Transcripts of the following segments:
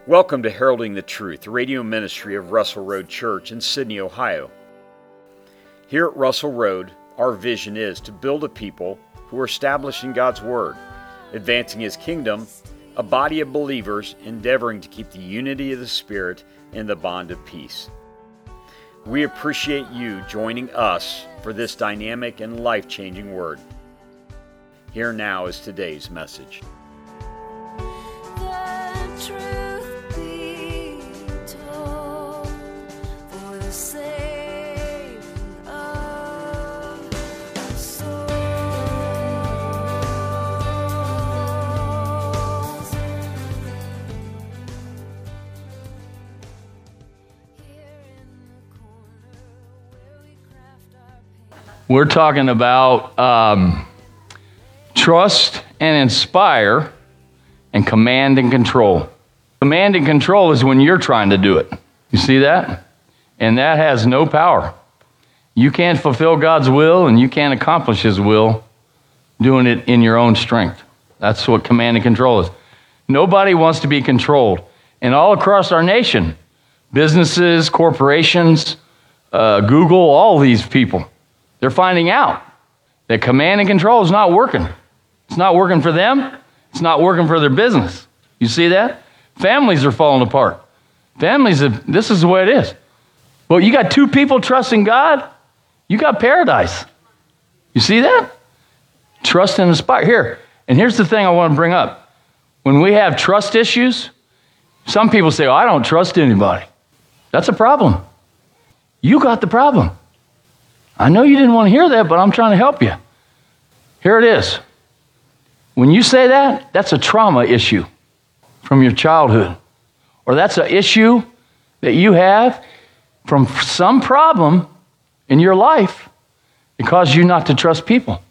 Welcome to Heralding the Truth, the radio ministry of Russell Road Church in Sydney, Ohio. Here at Russell Road, our vision is to build a people who are establishing God's Word, advancing His kingdom, a body of believers endeavoring to keep the unity of the Spirit and the bond of peace. We appreciate you joining us for this dynamic and life-changing Word. Here now is today's message. We're talking about trust and inspire and command and control. Command and control is when you're trying to do it. You see that? And that has no power. You can't fulfill God's will and you can't accomplish His will doing it in your own strength. That's what command and control is. Nobody wants to be controlled. And all across our nation, businesses, corporations, Google, all these people, they're finding out that command and control is not working. It's not working for them. It's not working for their business. You see that? Families are falling apart. This is the way it is. Well, you got two people trusting God, you got paradise. You see that? Trust and inspire. Here, and here's the thing I want to bring up. When we have trust issues, some people say, I don't trust anybody. That's a problem. You got the problem. I know you didn't want to hear that, but I'm trying to help you. Here it is. When you say that, that's a trauma issue from your childhood. Or that's an issue that you have from some problem in your life that caused you not to trust people.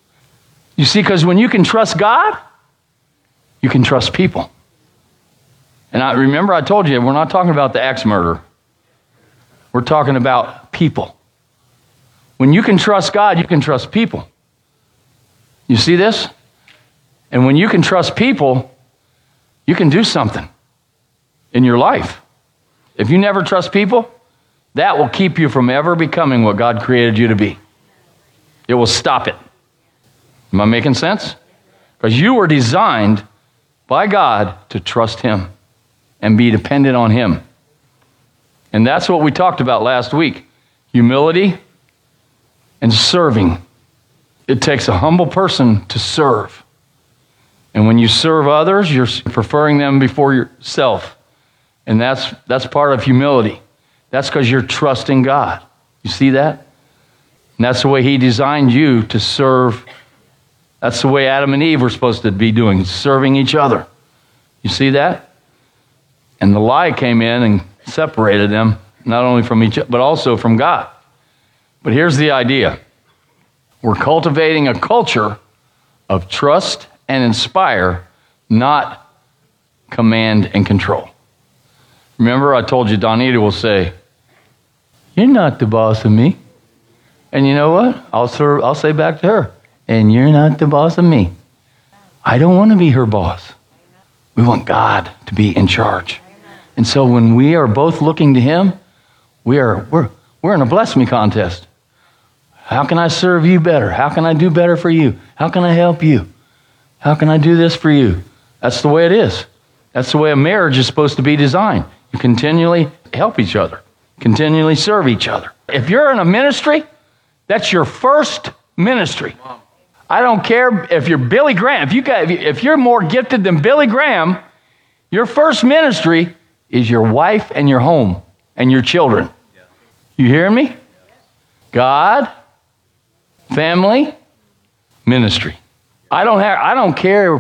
You see, because when you can trust God, you can trust people. And I told you, we're not talking about the axe murderer. We're talking about people. When you can trust God, you can trust people. You see this? And when you can trust people, you can do something in your life. If you never trust people, that will keep you from ever becoming what God created you to be. It will stop it. Am I making sense? Because you were designed by God to trust Him and be dependent on Him. And that's what we talked about last week. Humility and serving. It takes a humble person to serve. And when you serve others, you're preferring them before yourself. And that's part of humility. That's because you're trusting God. You see that? And that's the way He designed you to serve. That's the way Adam and Eve were supposed to be doing, serving each other. You see that? And the lie came in and separated them, not only from each other, but also from God. But here's the idea. We're cultivating a culture of trust and inspire, not command and control. Remember, I told you Donita will say, you're not the boss of me. And you know what? I'll say back to her, and you're not the boss of me. I don't want to be her boss. We want God to be in charge. And so when we are both looking to Him, we're in a bless me contest. How can I serve you better? How can I do better for you? How can I help you? How can I do this for you? That's the way it is. That's the way a marriage is supposed to be designed. You continually help each other, continually serve each other. If you're in a ministry, that's your first ministry. I don't care if you're Billy Graham. If you're more gifted than Billy Graham, your first ministry is your wife and your home and your children. You hearing me? God, family, ministry. I don't care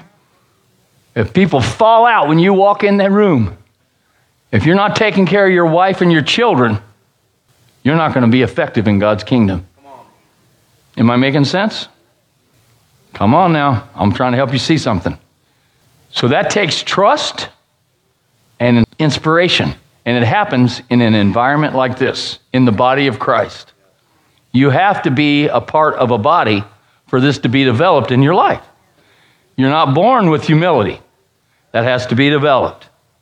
if people fall out when you walk in that room. If you're not taking care of your wife and your children, you're not going to be effective in God's kingdom. Am I making sense? Come on now. I'm trying to help you see something. So that takes trust and inspiration. And it happens in an environment like this, in the body of Christ. You have to be a part of a body for this to be developed in your life. You're not born with humility. That has to be developed.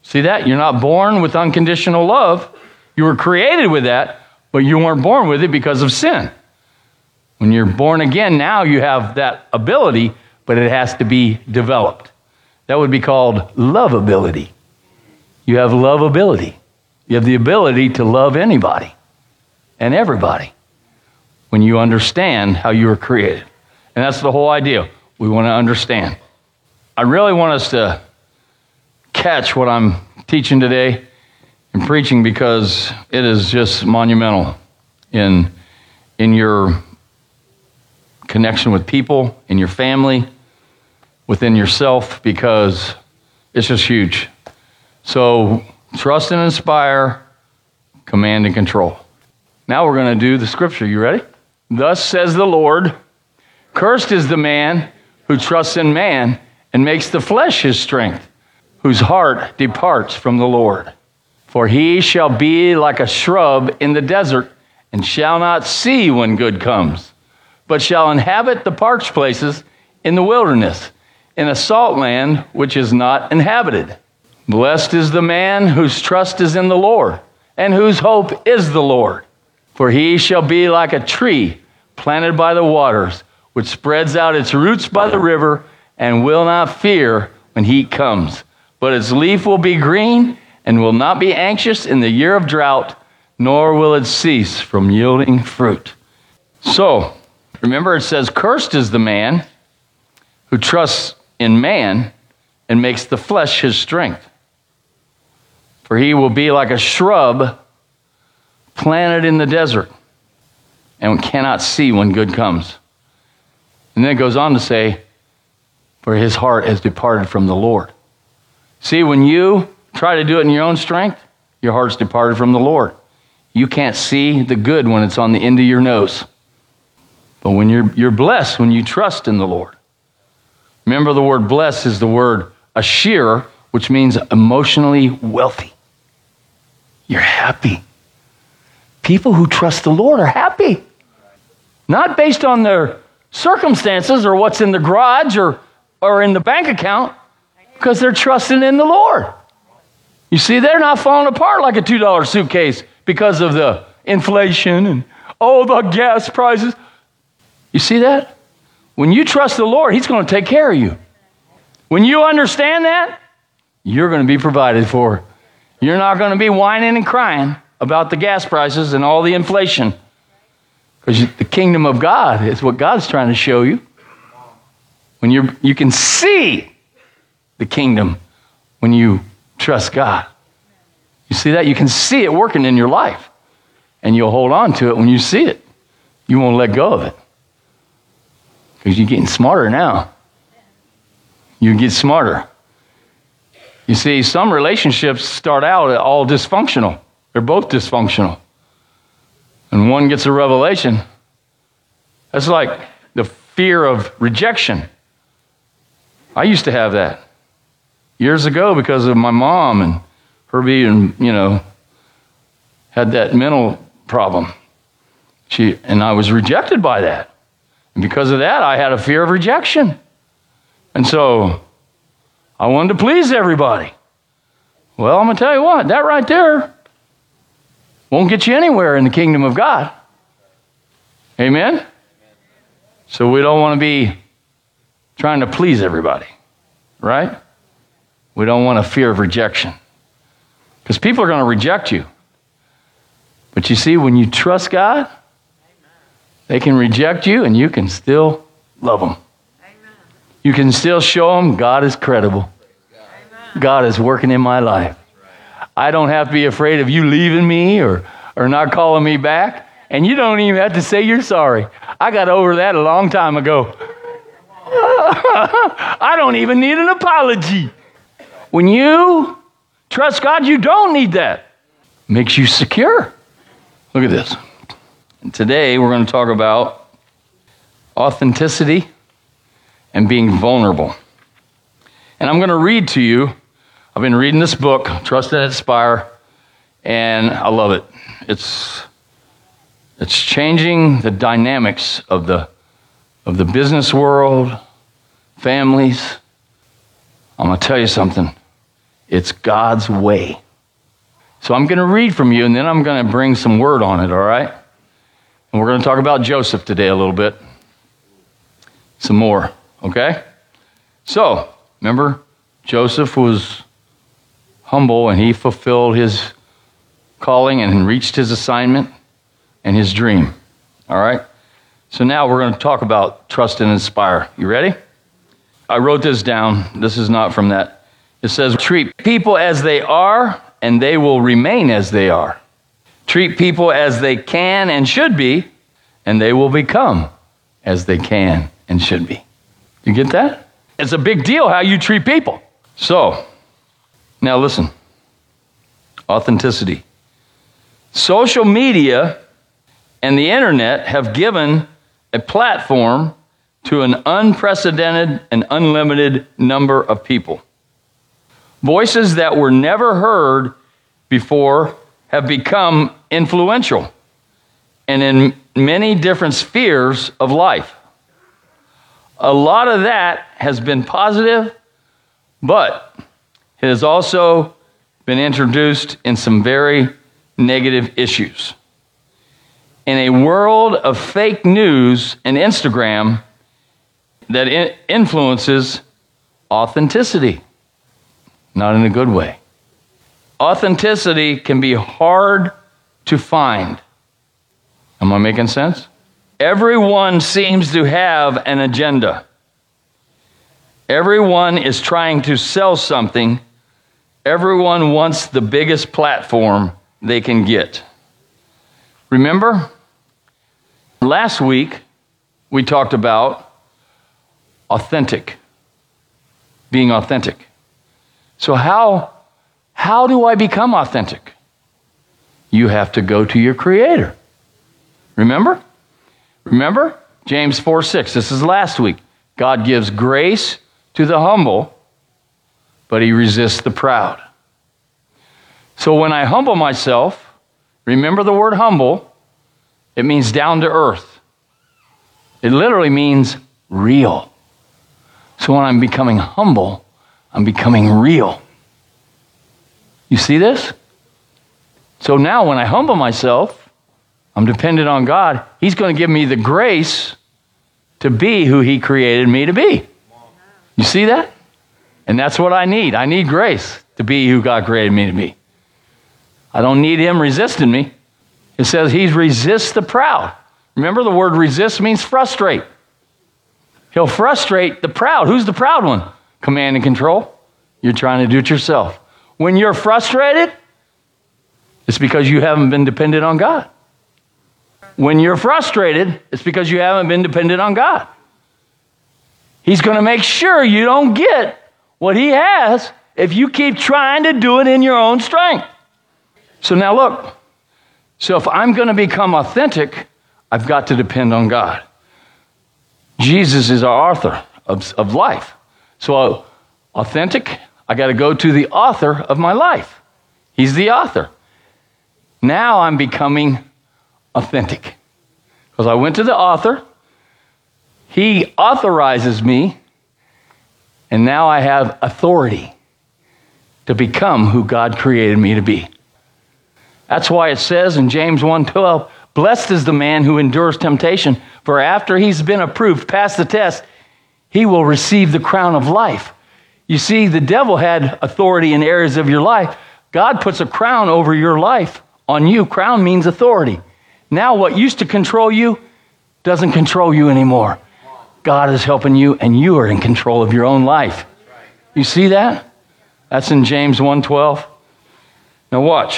See that? You're not born with unconditional love. You were created with that, but you weren't born with it because of sin. When you're born again, now you have that ability, but it has to be developed. That would be called lovability. You have lovability. You have the ability to love anybody and everybody when you understand how you were created. And that's the whole idea. We want to understand. I really want us to catch what I'm teaching today and preaching, because it is just monumental in your connection with people, in your family, within yourself, because it's just huge. So trust and inspire, command and control. Now we're going to do the scripture. You ready? Thus says the Lord, cursed is the man who trusts in man and makes the flesh his strength, whose heart departs from the Lord. For he shall be like a shrub in the desert, and shall not see when good comes, but shall inhabit the parched places in the wilderness, in a salt land which is not inhabited. Blessed is the man whose trust is in the Lord, and whose hope is the Lord. For he shall be like a tree planted by the waters, which spreads out its roots by the river, and will not fear when heat comes. But its leaf will be green, and will not be anxious in the year of drought, nor will it cease from yielding fruit. So, remember it says, cursed is the man who trusts in man and makes the flesh his strength. For he will be like a shrub planted in the desert and cannot see when good comes. And then it goes on to say, for his heart has departed from the Lord. See, when you try to do it in your own strength, your heart's departed from the Lord. You can't see the good when it's on the end of your nose. But when you're blessed, when you trust in the Lord. Remember, the word blessed is the word ashir, which means emotionally wealthy. You're happy. People who trust the Lord are happy. Not based on their circumstances or what's in the garage or in the bank account, because they're trusting in the Lord. You see, they're not falling apart like a $2 suitcase because of the inflation and, the gas prices. You see that? When you trust the Lord, he's going to take care of you. When you understand that, you're going to be provided for. You're not going to be whining and crying about the gas prices and all the inflation. Because the kingdom of God is what God's trying to show you. When you can see the kingdom when you trust God. You see that? You can see it working in your life. And you'll hold on to it when you see it. You won't let go of it. Because you're getting smarter now. You get smarter. You see, some relationships start out all dysfunctional. They're both dysfunctional. And one gets a revelation. That's like the fear of rejection. I used to have that years ago because of my mom and her being, had that mental problem. And I was rejected by that. And because of that, I had a fear of rejection. And so I wanted to please everybody. Well, I'm going to tell you what, that right there won't get you anywhere in the kingdom of God. Amen? So we don't want to be trying to please everybody, right? We don't want a fear of rejection. Because people are going to reject you. But you see, when you trust God, they can reject you and you can still love them. You can still show them God is credible. God is working in my life. I don't have to be afraid of you leaving me or not calling me back. And you don't even have to say you're sorry. I got over that a long time ago. I don't even need an apology. When you trust God, you don't need that. Makes you secure. Look at this. And today we're going to talk about authenticity and being vulnerable. And I'm going to read to you. I've been reading this book, Trust and Inspire, and I love it. It's changing the dynamics of the business world, families. I'm going to tell you something. It's God's way. So I'm going to read from you, and then I'm going to bring some word on it, all right? And we're going to talk about Joseph today a little bit. Some more, okay? So, remember, Joseph was humble, and he fulfilled his calling and reached his assignment and his dream, all right? So now we're going to talk about trust and inspire. You ready? I wrote this down. This is not from that. It says, treat people as they are, and they will remain as they are. Treat people as they can and should be, and they will become as they can and should be. You get that? It's a big deal how you treat people. So, now listen. Authenticity. Social media and the internet have given a platform to an unprecedented and unlimited number of people. Voices that were never heard before have become influential and in many different spheres of life. A lot of that has been positive, but it has also been introduced in some very negative issues. In a world of fake news and Instagram that influences authenticity, not in a good way. Authenticity can be hard to find. Am I making sense? Everyone seems to have an agenda. Everyone is trying to sell something. Everyone wants the biggest platform they can get. Remember, last week we talked about authentic, being authentic. So how do I become authentic? You have to go to your Creator. Remember? James 4:6. This is last week. God gives grace to the humble, but he resists the proud. So when I humble myself, remember the word humble, it means down to earth. It literally means real. So when I'm becoming humble, I'm becoming real. You see this? So now when I humble myself, I'm dependent on God. He's going to give me the grace to be who he created me to be. You see that? And that's what I need. I need grace to be who God created me to be. I don't need him resisting me. It says he resists the proud. Remember, the word resist means frustrate. He'll frustrate the proud. Who's the proud one? Command and control. You're trying to do it yourself. When you're frustrated, it's because you haven't been dependent on God. When you're frustrated, it's because you haven't been dependent on God. He's going to make sure you don't get what he has if you keep trying to do it in your own strength. So now look. So if I'm going to become authentic, I've got to depend on God. Jesus is our author of life. So authentic, I got to go to the author of my life. He's the author. Now I'm becoming authentic. Because I went to the author. He authorizes me. And now I have authority to become who God created me to be. That's why it says in James 1:12, blessed is the man who endures temptation, for after he's been approved, passed the test, he will receive the crown of life. You see, the devil had authority in areas of your life. God puts a crown over your life on you. Crown means authority. Now what used to control you doesn't control you anymore. God is helping you, and you are in control of your own life. You see that? That's in James 1:12. Now watch.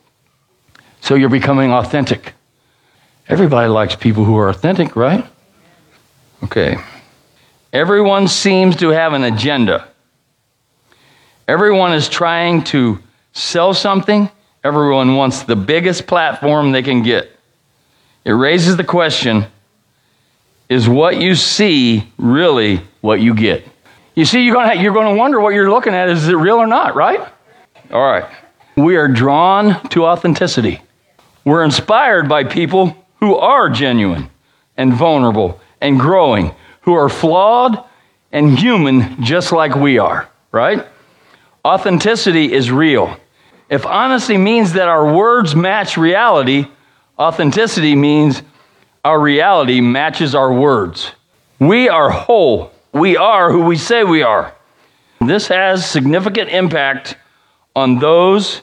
So you're becoming authentic. Everybody likes people who are authentic, right? Okay. Everyone seems to have an agenda. Everyone is trying to sell something. Everyone wants the biggest platform they can get. It raises the question, is what you see really what you get? You see, you're going to wonder what you're looking at. Is it real or not, right? All right. We are drawn to authenticity. We're inspired by people who are genuine and vulnerable and growing, who are flawed and human just like we are, right? Authenticity is real. If honesty means that our words match reality, authenticity means our reality matches our words. We are whole. We are who we say we are. This has significant impact on those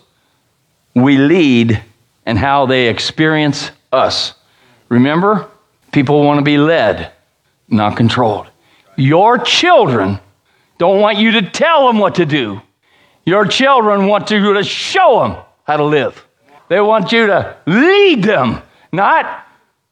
we lead and how they experience us. Remember, people want to be led, not controlled. Your children don't want you to tell them what to do. Your children want you to show them how to live. They want you to lead them, not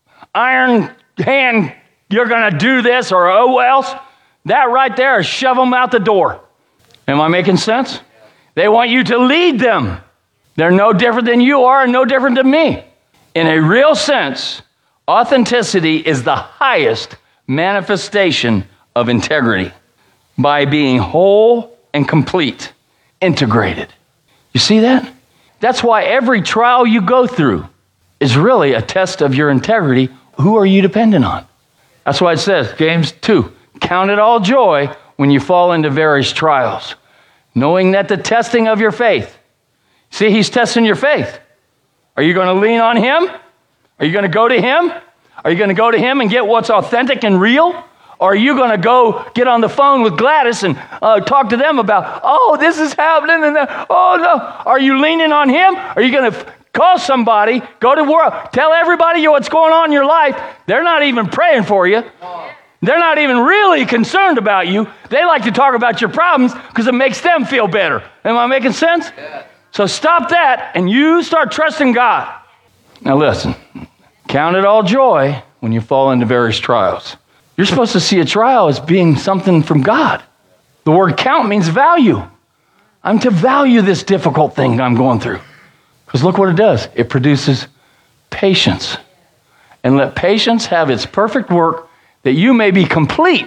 iron hand, you're going to do this or oh else. That right there is shove them out the door. Am I making sense? They want you to lead them. They're no different than you are and no different than me. In a real sense, authenticity is the highest manifestation of integrity by being whole and complete, integrated. You see that? That's why every trial you go through is really a test of your integrity. Who are you dependent on? That's why it says, James 2, count it all joy when you fall into various trials, knowing that the testing of your faith. See, he's testing your faith. Are you going to lean on him? Are you going to go to him? Are you going to go to him and get what's authentic and real? Or are you going to go get on the phone with Gladys and talk to them about, oh, this is happening, and oh, no. Are you leaning on him? Are you going to call somebody, go to work, tell everybody what's going on in your life? They're not even praying for you. They're not even really concerned about you. They like to talk about your problems because it makes them feel better. Am I making sense? Yeah. So stop that and you start trusting God. Now listen, count it all joy when you fall into various trials. You're supposed to see a trial as being something from God. The word count means value. I'm to value this difficult thing I'm going through. Because look what it does. It produces patience. And let patience have its perfect work, that you may be complete,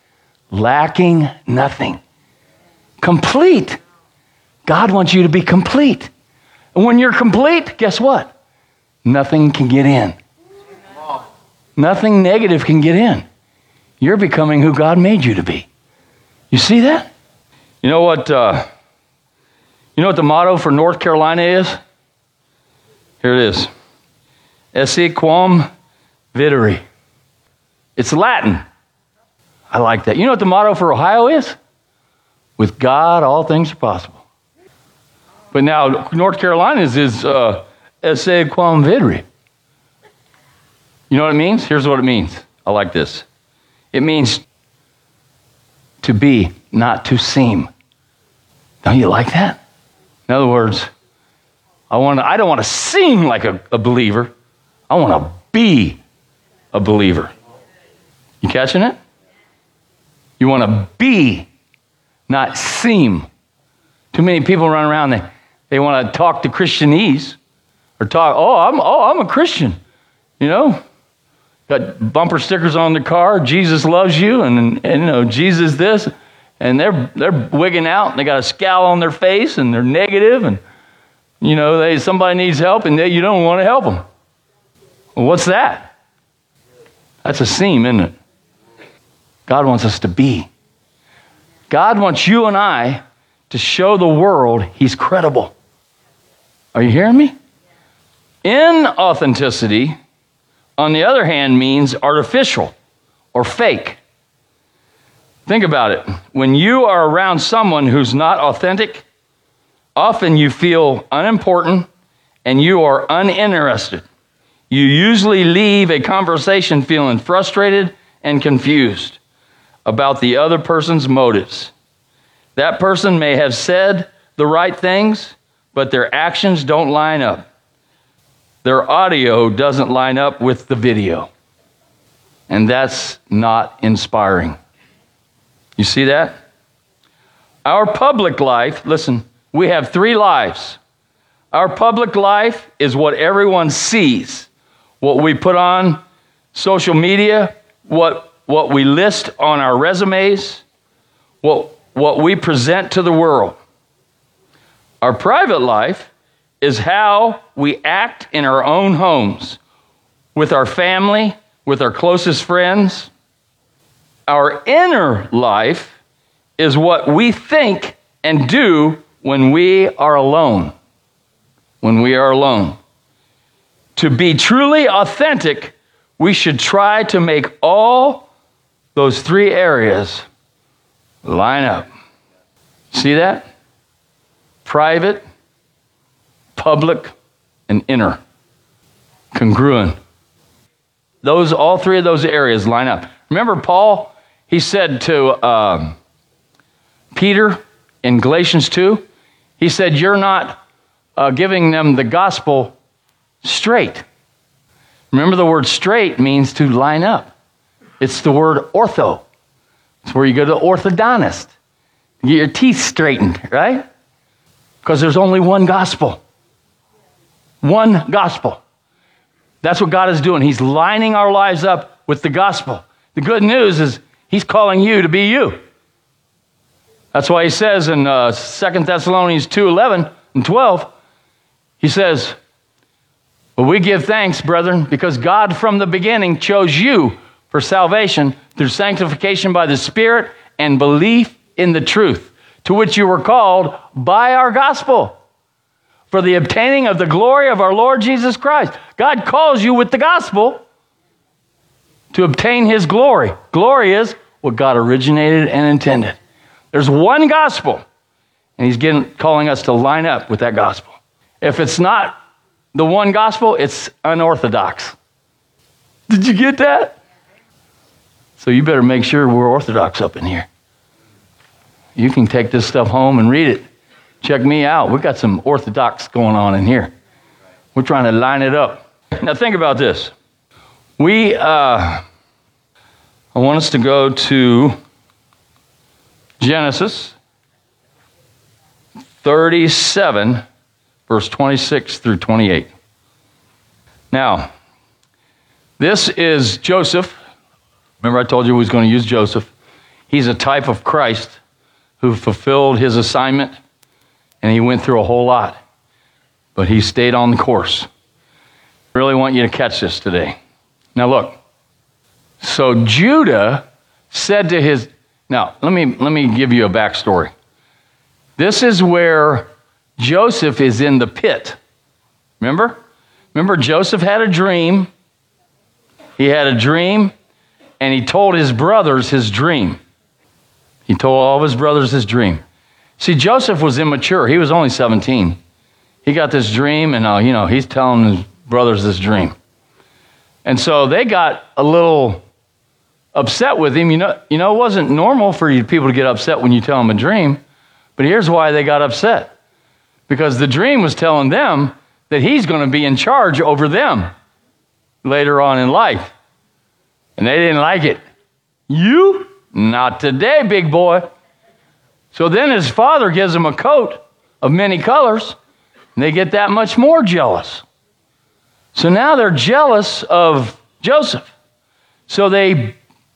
lacking nothing. Complete. God wants you to be complete. And when you're complete, guess what? Nothing can get in. Nothing negative can get in. You're becoming who God made you to be. You see that? You know what the motto for North Carolina is? Here it is. Esse quam videre. It's Latin. I like that. You know what the motto for Ohio is? With God, all things are possible. But now North Carolina's is esse quam videre. You know what it means? Here's what it means. I like this. It means to be, not to seem. Don't you like that? In other words, I don't want to seem like a believer. I want to be a believer. You catching it? You want to be, not seem. Too many people run around, they want to talk to Christianese or talk, I'm a Christian, you know? Got bumper stickers on the car, Jesus loves you, and you know, Jesus this, and they're wigging out, and they got a scowl on their face, and they're negative, and you know, somebody needs help, and you don't want to help them. Well, what's that? That's a seam, isn't it? God wants us to be. God wants you and I to show the world He's credible. Are you hearing me? Inauthenticity, on the other hand, means artificial or fake. Think about it. When you are around someone who's not authentic, often you feel unimportant and you are uninterested. You usually leave a conversation feeling frustrated and confused about the other person's motives. That person may have said the right things, but their actions don't line up. Their audio doesn't line up with the video. And that's not inspiring. You see that? Our public life, listen, we have 3 lives. Our public life is what everyone sees, what we put on social media, what we list on our resumes, what we present to the world. Our private life is how we act in our own homes, with our family, with our closest friends. Our inner life is what we think and do when we are alone. When we are alone. To be truly authentic, we should try to make all those three areas line up. See that? Private, public, and inner. Congruent. All three of those areas line up. Remember Paul? He said to Peter in Galatians 2, he said, you're not giving them the gospel straight. Remember, the word straight means to line up. It's the word ortho. It's where you go to the orthodontist. You get your teeth straightened, right? Because there's only one gospel. One gospel. That's what God is doing. He's lining our lives up with the gospel. The good news is he's calling you to be you. That's why he says in 2 Thessalonians 2:11 and 12, he says, well, we give thanks, brethren, because God from the beginning chose you for salvation through sanctification by the Spirit and belief in the truth, to which you were called by our gospel, for the obtaining of the glory of our Lord Jesus Christ. God calls you with the gospel to obtain his glory. Glory is what God originated and intended. There's one gospel, and he's calling us to line up with that gospel. If it's not the one gospel, it's unorthodox. Did you get that? So you better make sure we're orthodox up in here. You can take this stuff home and read it. Check me out. We've got some orthodox going on in here. We're trying to line it up. Now think about this. I want us to go to Genesis 37, verse 26 through 28. Now, this is Joseph. Remember I told you we was going to use Joseph. He's a type of Christ who fulfilled his assignment, and he went through a whole lot. But he stayed on the course. I really want you to catch this today. Now look. So Judah said to his... Now, let me give you a backstory. This is where Joseph is in the pit. Remember? Remember, Joseph had a dream. He had a dream, and he told his brothers his dream. He told all of his brothers his dream. See, Joseph was immature. He was only 17. He got this dream, and he's telling his brothers this dream. And so they got a little upset with him. It wasn't normal for people to get upset when you tell them a dream. But here's why they got upset. Because the dream was telling them that he's going to be in charge over them later on in life. And they didn't like it. You? Not today, big boy. So then his father gives him a coat of many colors, and they get that much more jealous. So now they're jealous of Joseph. So they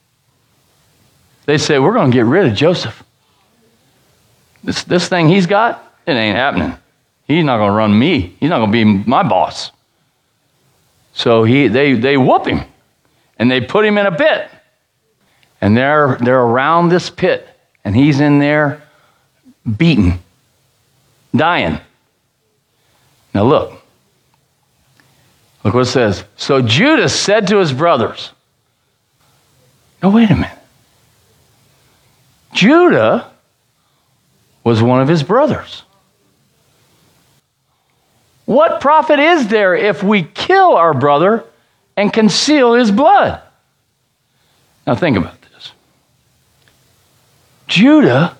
say, we're going to get rid of Joseph. This thing he's got, it ain't happening. He's not going to run me. He's not going to be my boss. So they whoop him, and they put him in a pit. And they're around this pit, and he's in there beaten, dying. Now look what it says. So Judah said to his brothers, no, wait a minute. Judah was one of his brothers. What profit is there if we kill our brother and conceal his blood? Now think about this. Judah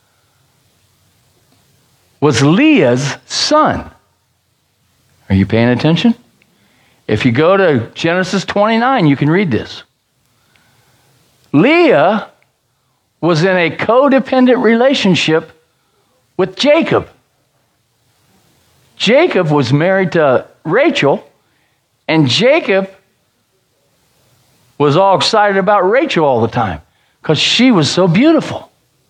was Leah's son. Are you paying attention? If you go to Genesis 29, you can read this. Leah was in a codependent relationship with Jacob. Jacob was married to Rachel, and Jacob was all excited about Rachel all the time because she was so beautiful.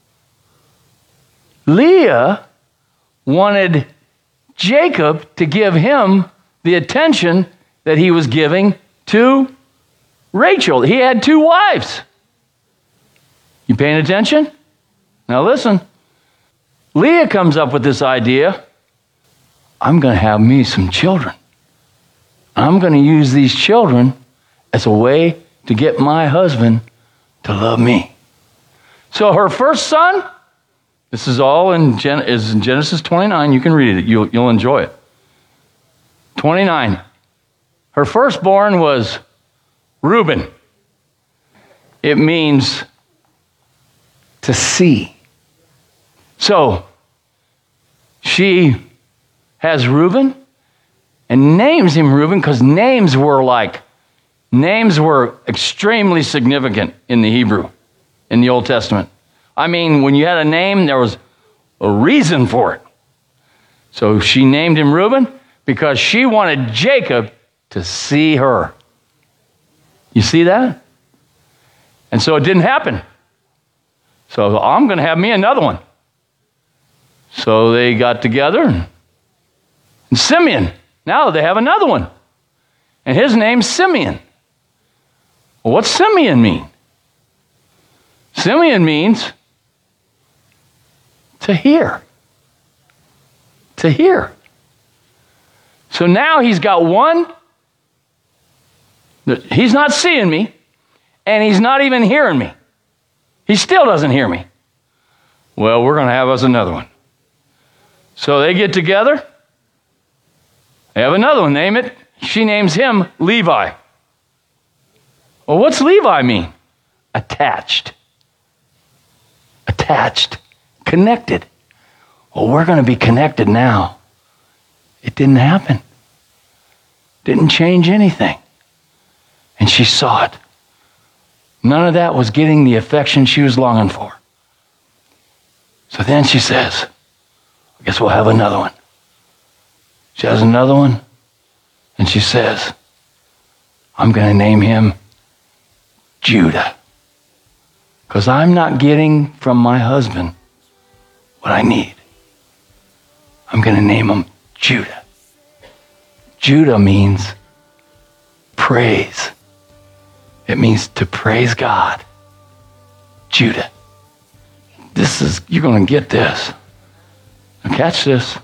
Leah wanted Jacob to give him the attention that he was giving to Rachel. He had two wives. You paying attention? Now listen. Leah comes up with this idea. I'm going to have me some children. I'm going to use these children as a way to get my husband to love me. So her first son, this is all in Genesis 29. You can read it. You'll enjoy it. 29. Her firstborn was Reuben. It means to see. So she has Reuben and names him Reuben because names were extremely significant in the Hebrew, in the Old Testament. I mean, when you had a name, there was a reason for it. So she named him Reuben because she wanted Jacob to see her. You see that? And so it didn't happen. So I'm going to have me another one. So they got together. And Simeon, now they have another one. And his name's Simeon. Well, what's Simeon mean? Simeon means to hear. To hear. So now he's got one. He's not seeing me, and he's not even hearing me. He still doesn't hear me. Well, we're going to have us another one. So they get together. They have another one. Name it. She names him Levi. Well, what's Levi mean? Attached. Attached. Connected. Well, we're going to be connected now. It didn't happen. Didn't change anything. And she saw it. None of that was getting the affection she was longing for. So then she says, I guess we'll have another one. She has another one, and she says, I'm going to name him Judah. Because I'm not getting from my husband what I need. I'm going to name him Judah. Judah means praise. It means to praise God. Judah. You're going to get this. Now catch this.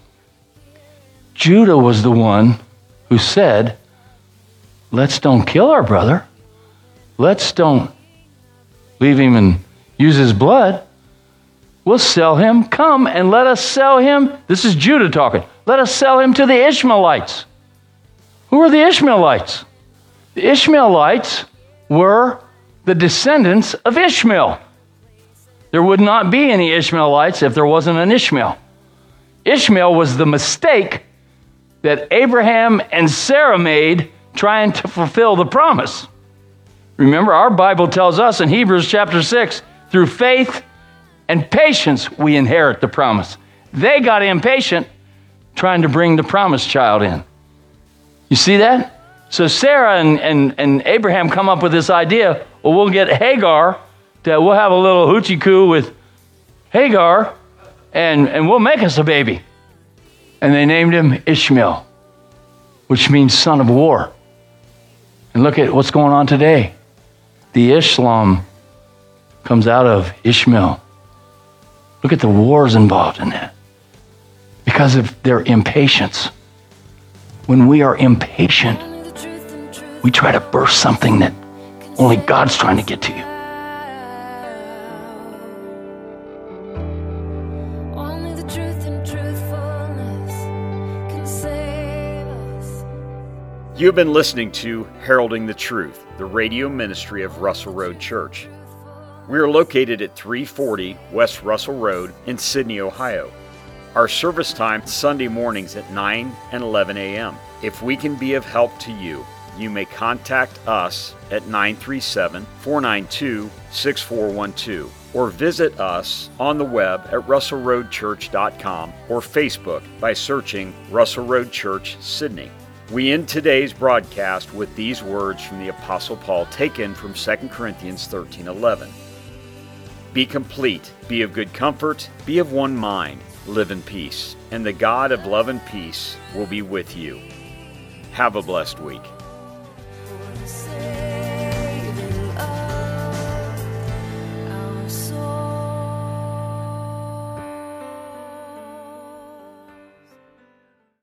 Judah was the one who said, let's don't kill our brother. Let's don't leave him and use his blood. We'll sell him. Come and let us sell him. This is Judah talking. Let us sell him to the Ishmaelites. Who are the Ishmaelites? The Ishmaelites were the descendants of Ishmael. There would not be any Ishmaelites if there wasn't an Ishmael. Ishmael was the mistake that Abraham and Sarah made trying to fulfill the promise. Remember, our Bible tells us in Hebrews chapter 6, through faith and patience we inherit the promise. They got impatient trying to bring the promised child in. You see that? So Sarah and Abraham come up with this idea, well, we'll get Hagar, we'll have a little hoochie-coo with Hagar, and we'll make us a baby. And they named him Ishmael, which means son of war. And look at what's going on today. The Islam comes out of Ishmael. Look at the wars involved in that. Because of their impatience. When we are impatient, we try to burst something that only God's trying to get to you. You have been listening to Heralding the Truth, the radio ministry of Russell Road Church. We are located at 340 West Russell Road in Sydney, Ohio. Our service time Sunday mornings at 9 and 11 a.m. If we can be of help to you, you may contact us at 937-492-6412 or visit us on the web at russellroadchurch.com or Facebook by searching Russell Road Church, Sydney. We end today's broadcast with these words from the Apostle Paul taken from 2 Corinthians 13:11. Be complete, be of good comfort, be of one mind, live in peace, and the God of love and peace will be with you. Have a blessed week.